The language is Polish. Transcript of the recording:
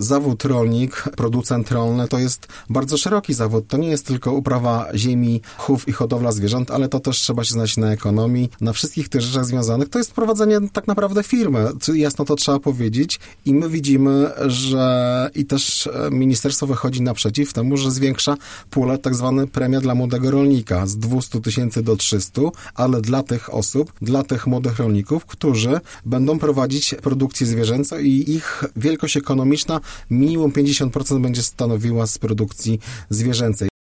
zawód rolnik, producent rolny to jest bardzo szeroki zawód. To nie jest tylko uprawa ziemi, chów i hodowla zwierząt, ale to też trzeba się znać na ekonomii, na wszystkich tych rzeczach związanych. To jest prowadzenie tak naprawdę firmy. Jasno to trzeba powiedzieć i my widzimy, że i też ministerstwo wychodzi naprzeciw temu, że zwiększa pulę, tak zwany premia dla młodego rolnika z 200 000 do 300, ale dla tych osób, dla tych młodych rolników, którzy będą prowadzić produkcję zwierzęcą i ich wielkość ekonomiczna minimum 50% będzie stanowiła z produkcji zwierzęcej.